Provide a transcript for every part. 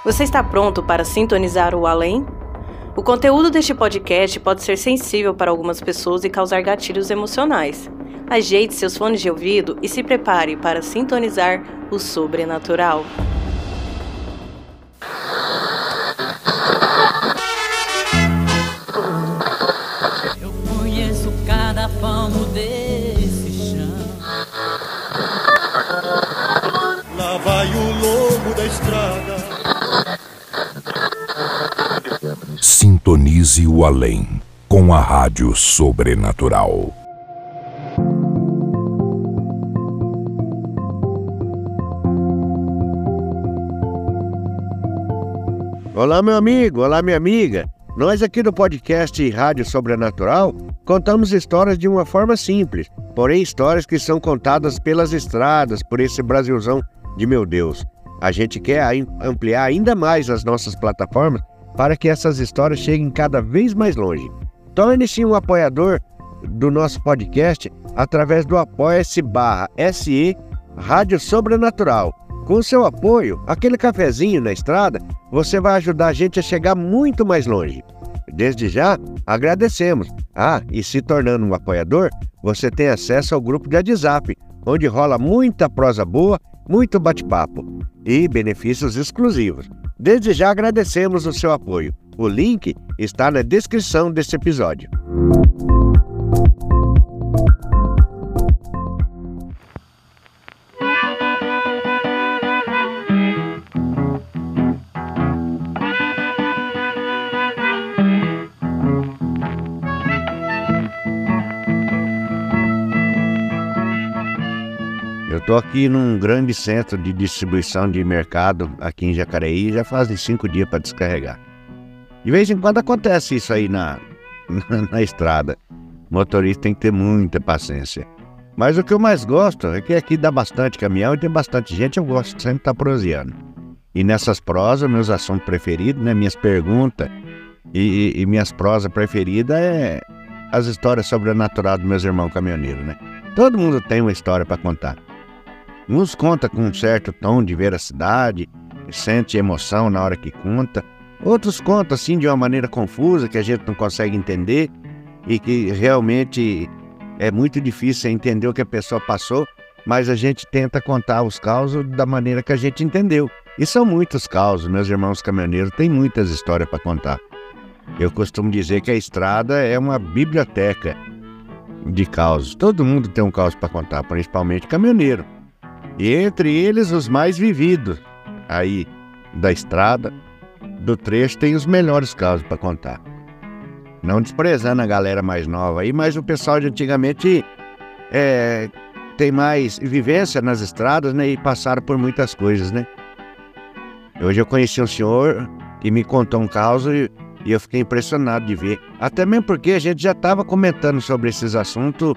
Você está pronto para sintonizar o além? O conteúdo deste podcast pode ser sensível para algumas pessoas e causar gatilhos emocionais. Ajeite seus fones de ouvido e se prepare para sintonizar o sobrenatural. Eu conheço cada palmo desse chão. Lá vai o longo da estrada. Sintonize o além com a Rádio Sobrenatural. Olá, meu amigo, olá, minha amiga. Nós aqui do podcast Rádio Sobrenatural contamos histórias de uma forma simples, porém histórias que são contadas pelas estradas, por esse Brasilzão de meu Deus. A gente quer ampliar ainda mais as nossas plataformas para que essas histórias cheguem cada vez mais longe. Torne-se um apoiador do nosso podcast através do apoia-se/SE Rádio Sobrenatural. Com seu apoio, aquele cafezinho na estrada, você vai ajudar a gente a chegar muito mais longe. Desde já, agradecemos. E se tornando um apoiador, você tem acesso ao grupo de WhatsApp, onde rola muita prosa boa, muito bate-papo e benefícios exclusivos. Desde já agradecemos o seu apoio. O link está na descrição desse episódio. Eu estou aqui num grande centro de distribuição de mercado aqui em Jacareí, já fazem 5 dias para descarregar. De vez em quando acontece isso aí na estrada. O motorista tem que ter muita paciência. Mas o que eu mais gosto é que aqui dá bastante caminhão e tem bastante gente, eu gosto de sempre estar proseando. E nessas prosas, meus assuntos preferidos, né, minhas perguntas e minhas prosas preferidas é as histórias sobrenaturais dos meus irmãos caminhoneiros, né? Todo mundo tem uma história para contar. Uns conta com um certo tom de veracidade, sente emoção na hora que conta. Outros contam assim de uma maneira confusa, que a gente não consegue entender e que realmente é muito difícil entender o que a pessoa passou, mas a gente tenta contar os causos da maneira que a gente entendeu. E são muitos causos, meus irmãos caminhoneiros têm muitas histórias para contar. Eu costumo dizer que a estrada é uma biblioteca de causos. Todo mundo tem um caos para contar, principalmente caminhoneiro. E entre eles os mais vividos aí da estrada, do trecho, tem os melhores casos para contar. Não desprezando a galera mais nova aí, mas o pessoal de antigamente tem mais vivência nas estradas, né? E passaram por muitas coisas, né? Hoje eu conheci um senhor que me contou um caso e eu fiquei impressionado de ver. Até mesmo porque a gente já estava comentando sobre esses assuntos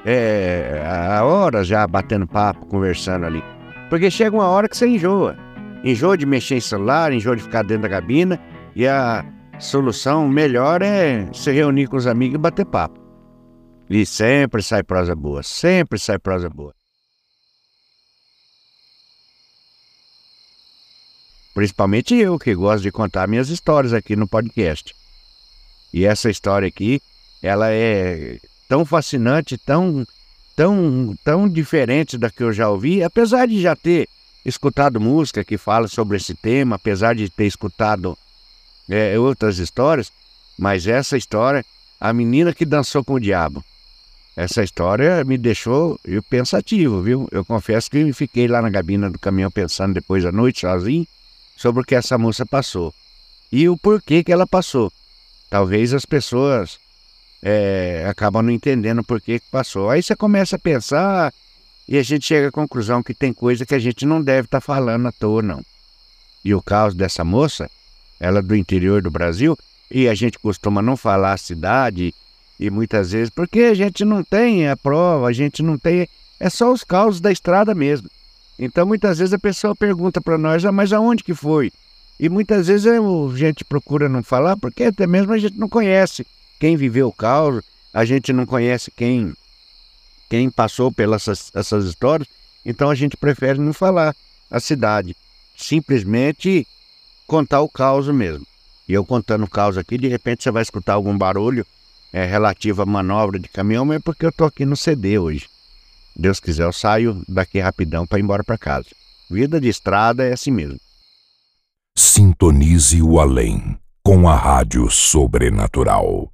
há horas já, batendo papo, conversando ali. Porque chega uma hora que você enjoa. Enjoa de mexer em celular, enjoa de ficar dentro da cabina. E a solução melhor é se reunir com os amigos e bater papo. E sempre sai prosa boa, sempre sai prosa boa. Principalmente eu, que gosto de contar minhas histórias aqui no podcast. E essa história aqui, ela é tão fascinante, tão diferente da que eu já ouvi, apesar de já ter escutado música que fala sobre esse tema, apesar de ter escutado outras histórias, mas essa história, a menina que dançou com o diabo, essa história me deixou pensativo, viu? Eu confesso que fiquei lá na cabina do caminhão pensando depois da noite, sozinho, sobre o que essa moça passou e o porquê que ela passou. Talvez as pessoas acabam não entendendo o porquê que passou. Aí você começa a pensar e a gente chega à conclusão que tem coisa que a gente não deve estar falando à toa, não. E o caso dessa moça, ela é do interior do Brasil, e a gente costuma não falar a cidade, e muitas vezes, porque a gente não tem a prova, a gente não tem, é só os causos da estrada mesmo. Então muitas vezes a pessoa pergunta para nós, mas aonde que foi? E muitas vezes a gente procura não falar, porque até mesmo a gente não conhece quem viveu o caos, a gente não conhece quem passou pelas essas histórias, então a gente prefere não falar a cidade. Simplesmente contar o caos mesmo. E eu contando o caos aqui, de repente você vai escutar algum barulho relativo à manobra de caminhão, mas é porque eu tô aqui no CD hoje. Deus quiser, eu saio daqui rapidão para ir embora para casa. Vida de estrada é assim mesmo. Sintonize o além com a Rádio Sobrenatural.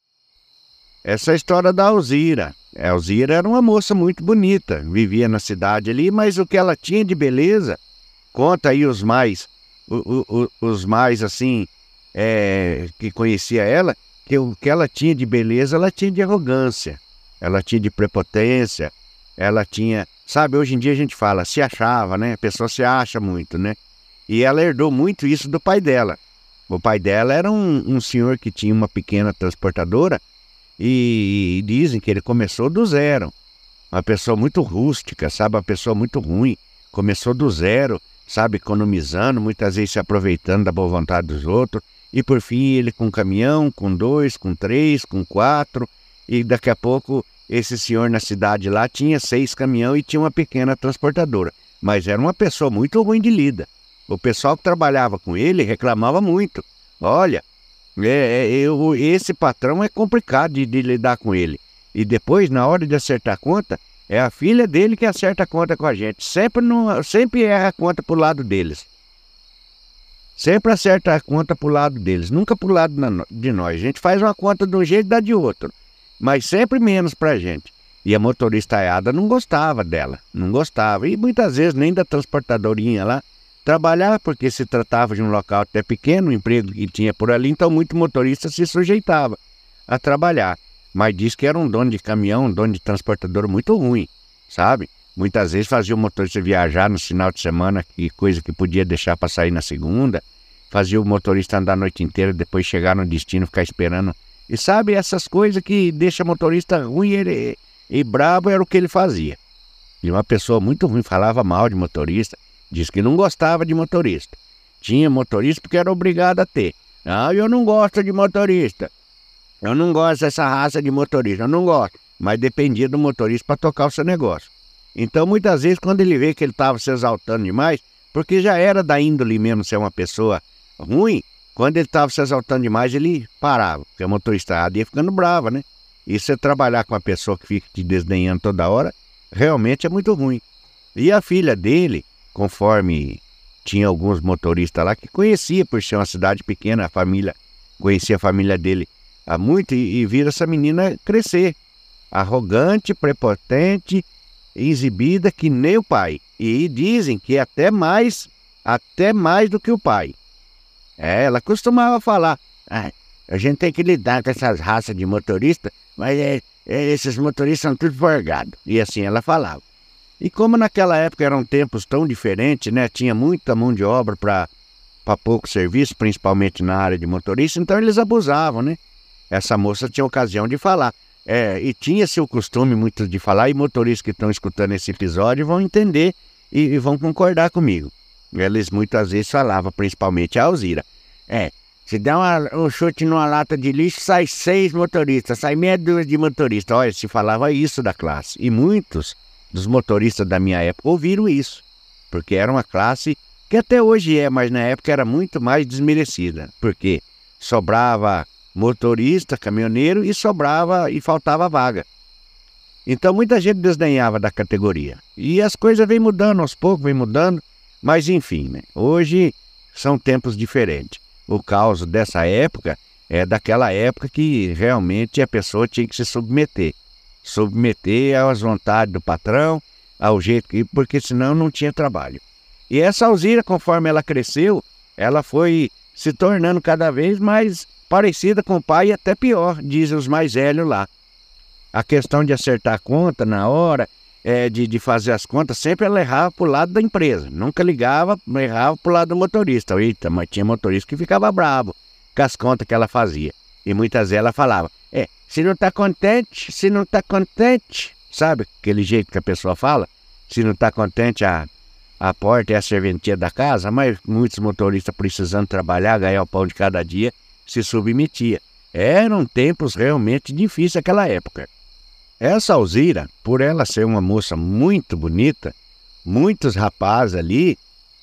Essa é a história da Alzira. A Alzira era uma moça muito bonita, vivia na cidade ali, mas o que ela tinha de beleza, conta aí os mais assim, que conhecia ela, que o que ela tinha de beleza, ela tinha de arrogância, ela tinha de prepotência, ela tinha, sabe, hoje em dia a gente fala, se achava, né? A pessoa se acha muito, né? E ela herdou muito isso do pai dela. O pai dela era um senhor que tinha uma pequena transportadora e dizem que ele começou do zero. Uma pessoa muito rústica, sabe? Uma pessoa muito ruim. Começou do zero, sabe? Economizando, muitas vezes se aproveitando da boa vontade dos outros. E por fim ele com um caminhão, com 2, com 3, com 4. E daqui a pouco esse senhor na cidade lá tinha 6 caminhões e tinha uma pequena transportadora. Mas era uma pessoa muito ruim de lida. O pessoal que trabalhava com ele reclamava muito. Olha, esse patrão é complicado de lidar com ele. E depois, na hora de acertar a conta, é a filha dele que acerta a conta com a gente. Sempre erra a conta pro lado deles. Sempre acerta a conta pro lado deles, nunca pro lado de nós. A gente faz uma conta de um jeito e dá de outro, mas sempre menos pra gente. E a motoristaiada não gostava dela, não gostava. E muitas vezes nem da transportadorinha lá trabalhava, porque se tratava de um local até pequeno, o emprego que tinha por ali, então muito motorista se sujeitava a trabalhar. Mas diz que era um dono de caminhão, um dono de transportador muito ruim, sabe? Muitas vezes fazia o motorista viajar no final de semana, coisa que podia deixar para sair na segunda. Fazia o motorista andar a noite inteira, depois chegar no destino, ficar esperando. E sabe, essas coisas que deixam o motorista ruim e bravo era o que ele fazia. E uma pessoa muito ruim, falava mal de motorista. Diz que não gostava de motorista. Tinha motorista porque era obrigado a ter. Ah, eu não gosto de motorista. Eu não gosto dessa raça de motorista. Eu não gosto. Mas dependia do motorista para tocar o seu negócio. Então, muitas vezes, quando ele vê que ele estava se exaltando demais, porque já era da índole mesmo ser uma pessoa ruim, quando ele estava se exaltando demais, ele parava. Porque a motorista ia ficando brava, né? E você trabalhar com uma pessoa que fica te desdenhando toda hora, realmente é muito ruim. E a filha dele, conforme tinha alguns motoristas lá que conhecia, por ser uma cidade pequena, a família conhecia a família dele há muito e vira essa menina crescer. Arrogante, prepotente, exibida que nem o pai. E dizem que até mais do que o pai. Ela costumava falar, a gente tem que lidar com essas raças de motorista, mas esses motoristas são tudo forgados. E assim ela falava. E como naquela época eram tempos tão diferentes, né? Tinha muita mão de obra para pouco serviço, principalmente na área de motorista, então eles abusavam, né? Essa moça tinha ocasião de falar. E tinha-se o costume muito de falar, e motoristas que estão escutando esse episódio vão entender e vão concordar comigo. Eles muitas vezes falavam, principalmente a Alzira. Se der um chute numa lata de lixo, sai 6 motoristas, sai meia dúzia de motoristas. Olha, se falava isso da classe. E muitos dos motoristas da minha época ouviram isso, porque era uma classe que até hoje mas na época era muito mais desmerecida, porque sobrava motorista, caminhoneiro e faltava vaga. Então muita gente desdenhava da categoria. E as coisas vêm mudando aos poucos, mas enfim, né? Hoje são tempos diferentes. O caos dessa época é daquela época que realmente a pessoa tinha que se submeter às vontades do patrão, ao jeito que, porque senão não tinha trabalho. E essa Alzira, conforme ela cresceu, ela foi se tornando cada vez mais parecida com o pai e até pior, dizem os mais velhos lá. A questão de acertar a conta na hora, de fazer as contas, sempre ela errava pro lado da empresa, nunca errava pro lado do motorista. Eita, mas tinha motorista que ficava bravo com as contas que ela fazia. E muitas vezes ela falava, se não tá contente, sabe aquele jeito que a pessoa fala? Se não tá contente, a porta é a serventia da casa, mas muitos motoristas precisando trabalhar, ganhar o pão de cada dia, se submetia. Eram tempos realmente difíceis naquela época. Essa Alzira, por ela ser uma moça muito bonita, muitos rapazes ali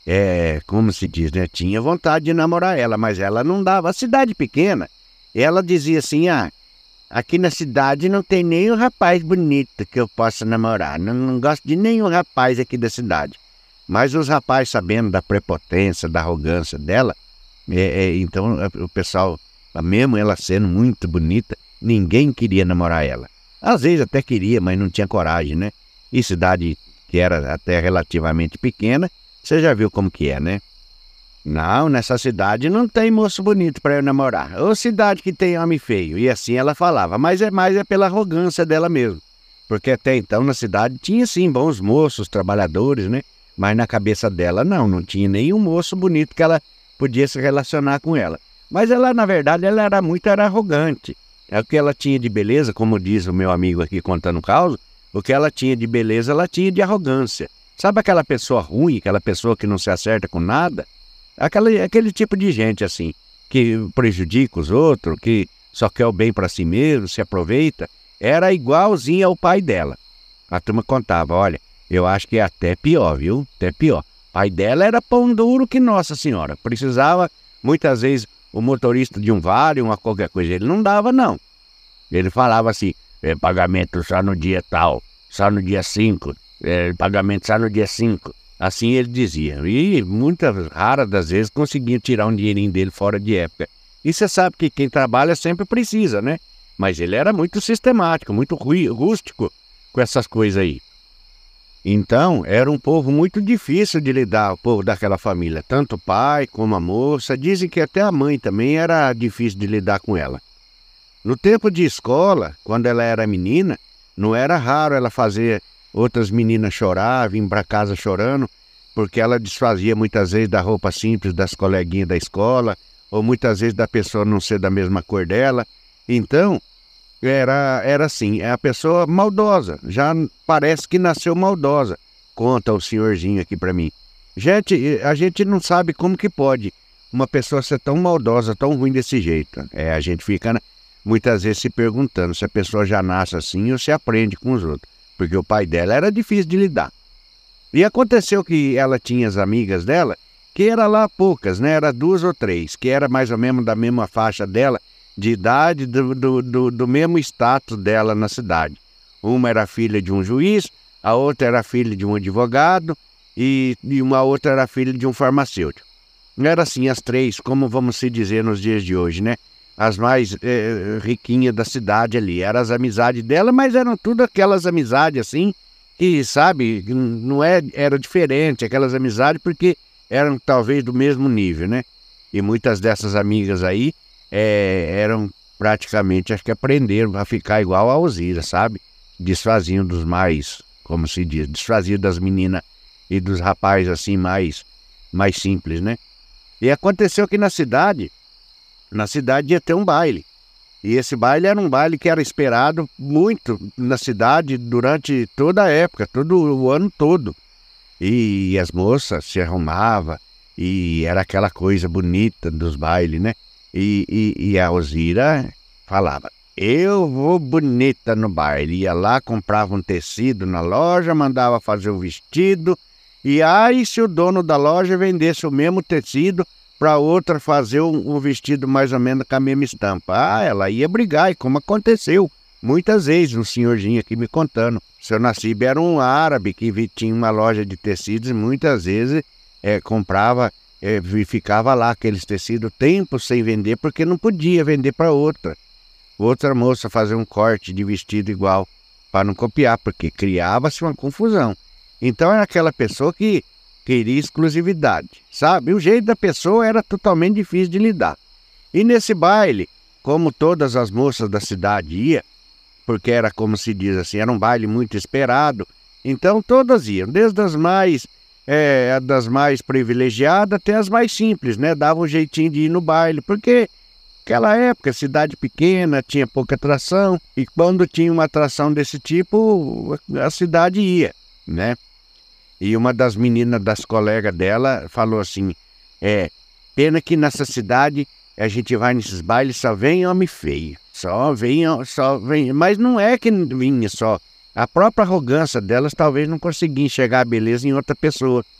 como se diz, né? Tinha vontade de namorar ela, mas ela não dava. A cidade pequena, ela dizia assim, aqui na cidade não tem nenhum rapaz bonito que eu possa namorar. Não gosto de nenhum rapaz aqui da cidade. Mas os rapazes, sabendo da prepotência, da arrogância dela, então o pessoal, mesmo ela sendo muito bonita, ninguém queria namorar ela. Às vezes até queria, mas não tinha coragem, né? E cidade que era até relativamente pequena, você já viu como que é, né? Não, nessa cidade não tem moço bonito para eu namorar. Ou cidade que tem homem feio. E assim ela falava, mas é mais pela arrogância dela mesmo. Porque até então na cidade tinha sim bons moços, trabalhadores, né? Mas na cabeça dela não tinha nenhum moço bonito que ela podia se relacionar com ela. Mas ela, na verdade, ela era arrogante. O que ela tinha de beleza, como diz o meu amigo aqui contando o caso, o que ela tinha de beleza, ela tinha de arrogância. Sabe aquela pessoa ruim, aquela pessoa que não se acerta com nada? Aquele tipo de gente assim, que prejudica os outros, que só quer o bem para si mesmo, se aproveita, era igualzinha ao pai dela. A turma contava, olha, eu acho que é até pior, viu? Até pior. O pai dela era pão duro que Nossa Senhora. Precisava, muitas vezes, o motorista de um vale, uma qualquer coisa, ele não dava, não. Ele falava assim, pagamento só no dia tal, só no dia 5, pagamento só no dia 5. Assim ele dizia. E muitas raras das vezes conseguiam tirar um dinheirinho dele fora de época. E você sabe que quem trabalha sempre precisa, né? Mas ele era muito sistemático, muito rústico com essas coisas aí. Então, era um povo muito difícil de lidar, o povo daquela família. Tanto o pai como a moça. Dizem que até a mãe também era difícil de lidar com ela. No tempo de escola, quando ela era menina, não era raro ela fazer outras meninas chorar, vir para casa chorando, porque ela desfazia muitas vezes da roupa simples das coleguinhas da escola, ou muitas vezes da pessoa não ser da mesma cor dela. Então, era assim, é a pessoa maldosa, já parece que nasceu maldosa, conta o senhorzinho aqui para mim. Gente, a gente não sabe como que pode uma pessoa ser tão maldosa, tão ruim desse jeito. A gente fica muitas vezes se perguntando se a pessoa já nasce assim ou se aprende com os outros, porque o pai dela era difícil de lidar. E aconteceu que ela tinha as amigas dela, que era lá poucas, né? Era 2 ou 3, que era mais ou menos da mesma faixa dela, de idade, do mesmo status dela na cidade. Uma era filha de um juiz, a outra era filha de um advogado e uma outra era filha de um farmacêutico. Era assim as 3, como vamos se dizer nos dias de hoje, né? As mais riquinhas da cidade ali. Eram as amizades dela, mas eram tudo aquelas amizades assim, que, sabe, não era diferente, aquelas amizades porque eram talvez do mesmo nível, né? E muitas dessas amigas aí eram praticamente, acho que aprenderam a ficar igual a Alzira, sabe? Desfaziam dos mais, como se diz, desfaziam das meninas e dos rapazes assim mais simples, né? E aconteceu que na cidade ia ter um baile. E esse baile era um baile que era esperado muito na cidade durante toda a época, todo o ano todo. E as moças se arrumavam e era aquela coisa bonita dos bailes, né? E a Alzira falava, eu vou bonita no baile. Ia lá, comprava um tecido na loja, mandava fazer o vestido. E aí se o dono da loja vendesse o mesmo tecido para outra fazer um vestido mais ou menos com a mesma estampa. Ela ia brigar, e como aconteceu muitas vezes, um senhorzinho aqui me contando. Seu Nassib era um árabe que tinha uma loja de tecidos e muitas vezes comprava e ficava lá aqueles tecidos tempo sem vender, porque não podia vender para outra moça fazer um corte de vestido igual, para não copiar, porque criava-se uma confusão. Então era aquela pessoa que queria exclusividade, sabe? O jeito da pessoa era totalmente difícil de lidar. E nesse baile, como todas as moças da cidade iam, porque era como se diz assim, era um baile muito esperado, então todas iam, desde as das mais privilegiadas até as mais simples, né? Dava um jeitinho de ir no baile, porque naquela época, cidade pequena, tinha pouca atração, e quando tinha uma atração desse tipo, a cidade ia, né? E uma das meninas das colegas dela falou assim, pena que nessa cidade a gente vai nesses bailes, só vem homem feio, só vem, mas não é que vinha só. A própria arrogância delas talvez não conseguia enxergar a beleza em outra pessoa.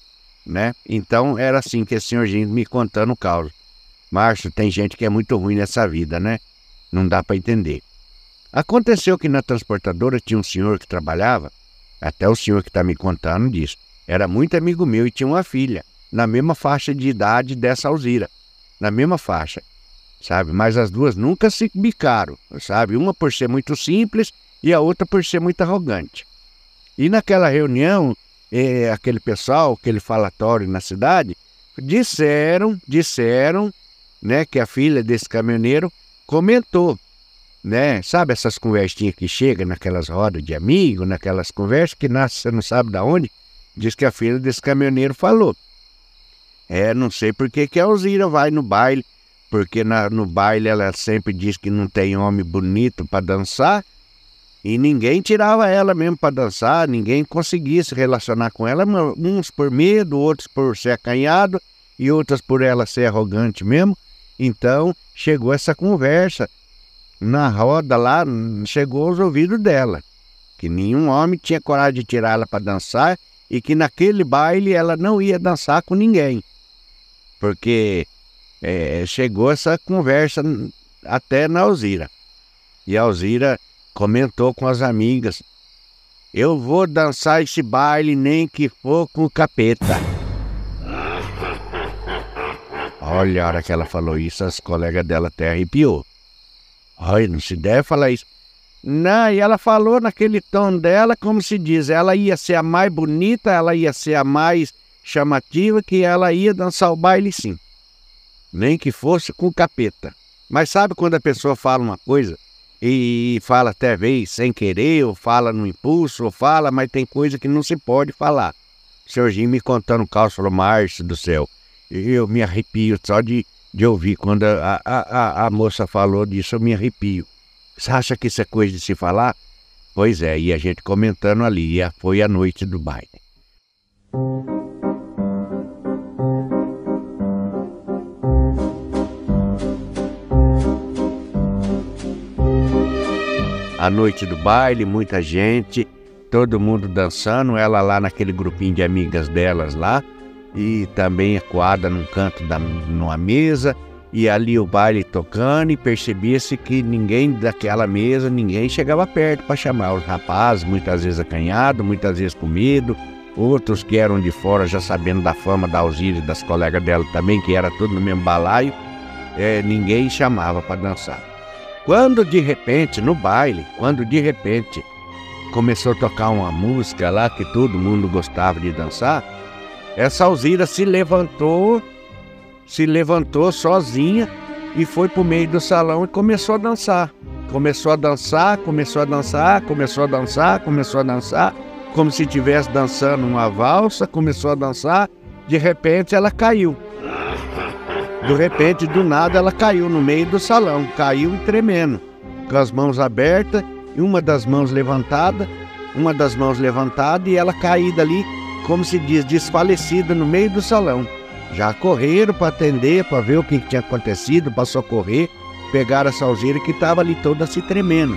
né? Então era assim que esse senhorzinho me contando o caos. Márcio, tem gente que é muito ruim nessa vida, né? Não dá para entender. Aconteceu que na transportadora tinha um senhor que trabalhava, até o senhor que está me contando disso, era muito amigo meu e tinha uma filha, na mesma faixa de idade dessa Alzira, na mesma faixa, sabe? Mas as duas nunca se bicaram, sabe? Uma por ser muito simples e a outra por ser muito arrogante. E naquela reunião, aquele pessoal, aquele falatório na cidade, disseram, né, que a filha desse caminhoneiro comentou, né, sabe essas conversinhas que chegam naquelas rodas de amigo, naquelas conversas que nasce, você não sabe de onde, diz que a filha desse caminhoneiro falou, não sei por que a Alzira vai no baile, porque no baile ela sempre diz que não tem homem bonito para dançar, e ninguém tirava ela mesmo para dançar, ninguém conseguia se relacionar com ela, uns por medo, outros por ser acanhado, e outras por ela ser arrogante mesmo. Então chegou essa conversa na roda lá, chegou aos ouvidos dela, que nenhum homem tinha coragem de tirar ela para dançar e que naquele baile ela não ia dançar com ninguém, porque chegou essa conversa até na Alzira. E a Alzira comentou com as amigas, eu vou dançar esse baile nem que for com o capeta. Olha, a hora que ela falou isso, as colegas dela até arrepiou. Olha, não se deve falar isso. Não, e ela falou naquele tom dela, como se diz, ela ia ser a mais bonita, ela ia ser a mais chamativa, que ela ia dançar o baile sim. Nem que fosse com o capeta. Mas sabe quando a pessoa fala uma coisa e fala até vez sem querer, ou fala no impulso, ou fala, mas tem coisa que não se pode falar. O senhorzinho me contando o caso, falou, Márcio do céu, eu me arrepio só de ouvir. Quando a moça falou disso, eu me arrepio. Você acha que isso é coisa de se falar? Pois é, e a gente comentando ali, foi a noite do baile. A noite do baile, muita gente, todo mundo dançando, ela lá naquele grupinho de amigas delas lá, e também ecoada num canto numa mesa, e ali o baile tocando, e percebia-se que ninguém daquela mesa, ninguém chegava perto para chamar os rapazes, muitas vezes acanhados, muitas vezes com medo, outros que eram de fora já sabendo da fama da Alzira e das colegas dela também, que era tudo no mesmo balaio, ninguém chamava para dançar. Quando de repente, no baile, começou a tocar uma música lá que todo mundo gostava de dançar, essa Alzira se levantou sozinha e foi pro meio do salão e começou a dançar. Começou a dançar, como se estivesse dançando uma valsa, começou a dançar, de repente ela caiu. De repente, do nada, ela caiu no meio do salão, caiu e tremendo, com as mãos abertas, e uma das mãos levantada, e ela caída ali, como se diz, desfalecida no meio do salão. Já correram para atender, para ver o que tinha acontecido, para socorrer, pegaram essa Alzira que estava ali toda se tremendo.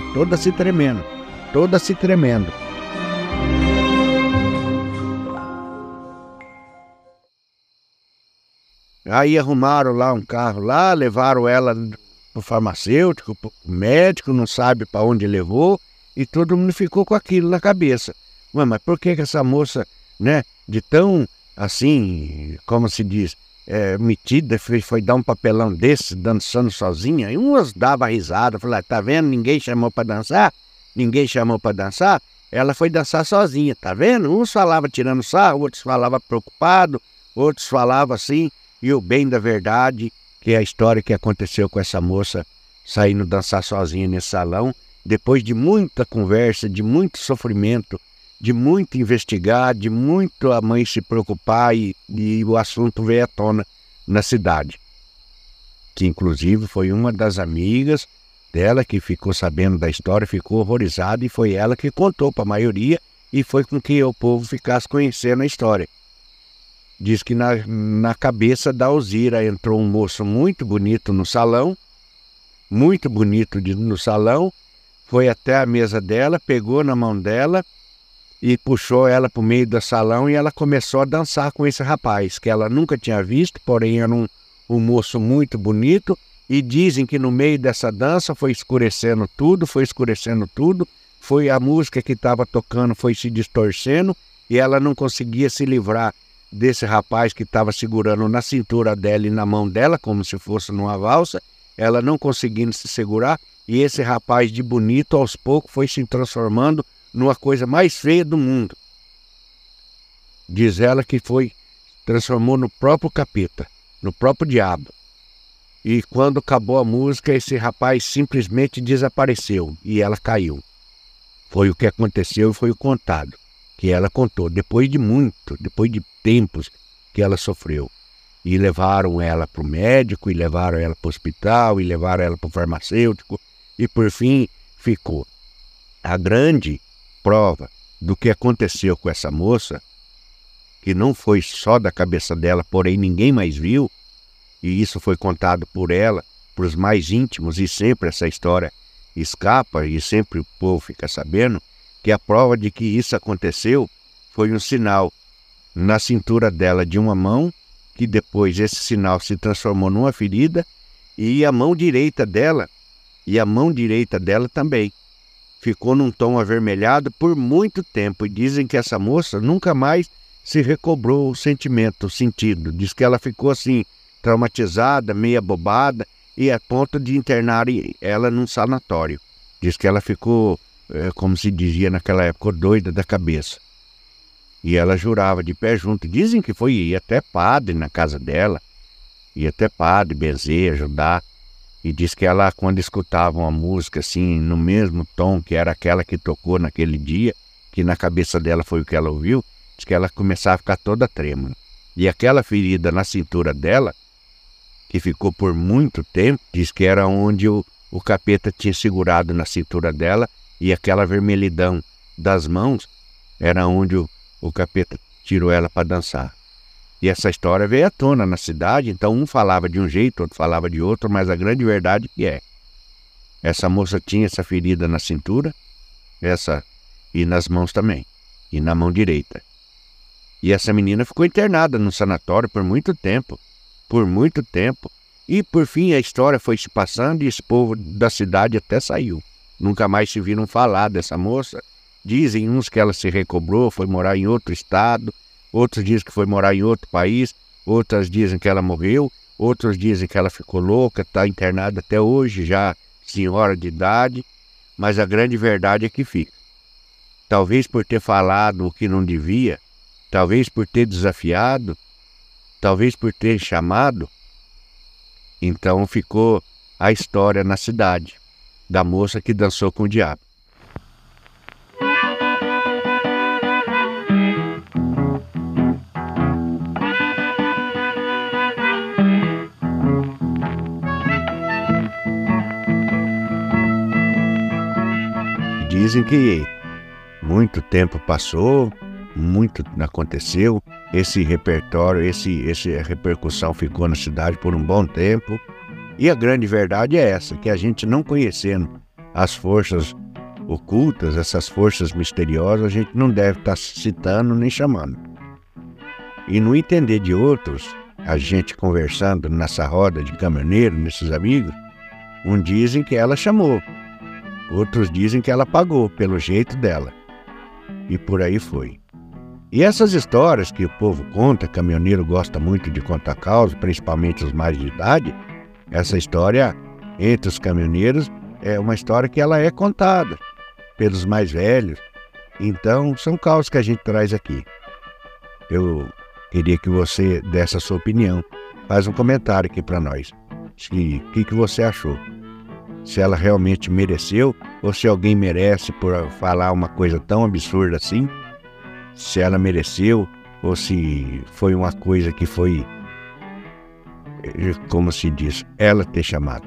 Aí arrumaram lá um carro lá, levaram ela pro farmacêutico, pro médico, não sabe para onde levou, e todo mundo ficou com aquilo na cabeça. Ué, mas por que essa moça, né, de tão, assim, como se diz, metida, foi dar um papelão desse, dançando sozinha? E umas davam risada, falaram, tá vendo, ninguém chamou para dançar, ela foi dançar sozinha, tá vendo? Uns falavam tirando sarro, outros falavam preocupado, outros falavam assim. E o bem da verdade, que é a história que aconteceu com essa moça saindo dançar sozinha nesse salão, depois de muita conversa, de muito sofrimento, de muito investigar, de muito a mãe se preocupar e o assunto veio à tona na cidade. Que inclusive foi uma das amigas dela que ficou sabendo da história, ficou horrorizada, e foi ela que contou para a maioria e foi com que o povo ficasse conhecendo a história. Diz que na cabeça da Alzira entrou um moço muito bonito no salão, foi até a mesa dela, pegou na mão dela e puxou ela para o meio do salão e ela começou a dançar com esse rapaz, que ela nunca tinha visto, porém era um moço muito bonito, e dizem que no meio dessa dança foi escurecendo tudo, foi a música que estava tocando foi se distorcendo, e ela não conseguia se livrar desse rapaz que estava segurando na cintura dela e na mão dela, como se fosse numa valsa, ela não conseguindo se segurar, e esse rapaz de bonito, aos poucos, foi se transformando numa coisa mais feia do mundo. Diz ela que transformou no próprio capeta, no próprio diabo. E quando acabou a música, esse rapaz simplesmente desapareceu e ela caiu. Foi o que aconteceu e foi o contado, que ela contou, depois de tempos que ela sofreu. E levaram ela para o médico, e levaram ela para o hospital, e levaram ela para o farmacêutico, e por fim ficou. A grande prova do que aconteceu com essa moça, que não foi só da cabeça dela, porém ninguém mais viu, e isso foi contado por ela, para os mais íntimos, e sempre essa história escapa, e sempre o povo fica sabendo, que a prova de que isso aconteceu foi um sinal na cintura dela de uma mão, que depois esse sinal se transformou numa ferida, e a mão direita dela também ficou num tom avermelhado por muito tempo, e dizem que essa moça nunca mais se recobrou o sentimento, o sentido. Diz que ela ficou assim, traumatizada, meio abobada, e a ponto de internar ela num sanatório. Diz que ela ficou, como se dizia naquela época, doida da cabeça. E ela jurava de pé junto. Dizem que ia até padre na casa dela, ia até padre benzer, ajudar. E diz que ela, quando escutava uma música assim, no mesmo tom que era aquela que tocou naquele dia, que na cabeça dela foi o que ela ouviu, diz que ela começava a ficar toda trêmula. E aquela ferida na cintura dela, que ficou por muito tempo, diz que era onde o capeta tinha segurado na cintura dela, e aquela vermelhidão das mãos era onde o capeta tirou ela para dançar. E essa história veio à tona na cidade, então um falava de um jeito, outro falava de outro, mas a grande verdade essa moça tinha essa ferida na cintura, e nas mãos também, e na mão direita. E essa menina ficou internada no sanatório por muito tempo, e por fim a história foi se passando e esse povo da cidade até saiu. Nunca mais se viram falar dessa moça. Dizem uns que ela se recobrou, foi morar em outro estado, outros dizem que foi morar em outro país, outras dizem que ela morreu, outros dizem que ela ficou louca, está internada até hoje, já senhora de idade, mas a grande verdade é que fica. Talvez por ter falado o que não devia, talvez por ter desafiado, talvez por ter chamado, então ficou a história na cidade da moça que dançou com o diabo. Dizem que muito tempo passou, muito aconteceu, esse repertório, essa repercussão ficou na cidade por um bom tempo. E a grande verdade é essa, que a gente não conhecendo as forças ocultas, essas forças misteriosas, a gente não deve estar citando nem chamando. E no entender de outros, a gente conversando nessa roda de caminhoneiro, nesses amigos, uns dizem que ela chamou, outros dizem que ela pagou pelo jeito dela. E por aí foi. E essas histórias que o povo conta, caminhoneiro gosta muito de contar causa, principalmente os mais de idade, essa história entre os caminhoneiros é uma história que ela é contada pelos mais velhos. Então são causas que a gente traz aqui. Eu queria que você desse a sua opinião. Faz um comentário aqui para nós. O que você achou? Se ela realmente mereceu, ou se alguém merece por falar uma coisa tão absurda assim, se ela mereceu, ou se foi uma coisa que foi, como se diz, ela ter chamado.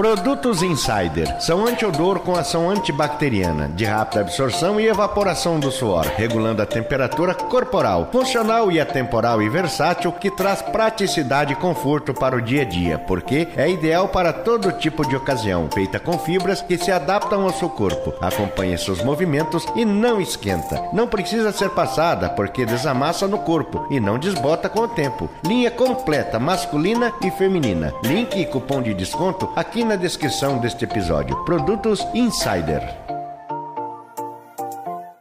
Produtos Insider são antiodor com ação antibacteriana, de rápida absorção e evaporação do suor, regulando a temperatura corporal, funcional e atemporal e versátil, que traz praticidade e conforto para o dia a dia, porque é ideal para todo tipo de ocasião, feita com fibras que se adaptam ao seu corpo, acompanha seus movimentos e não esquenta. Não precisa ser passada, porque desamassa no corpo e não desbota com o tempo. Linha completa, masculina e feminina. Link e cupom de desconto aqui na descrição deste episódio. Produtos Insider.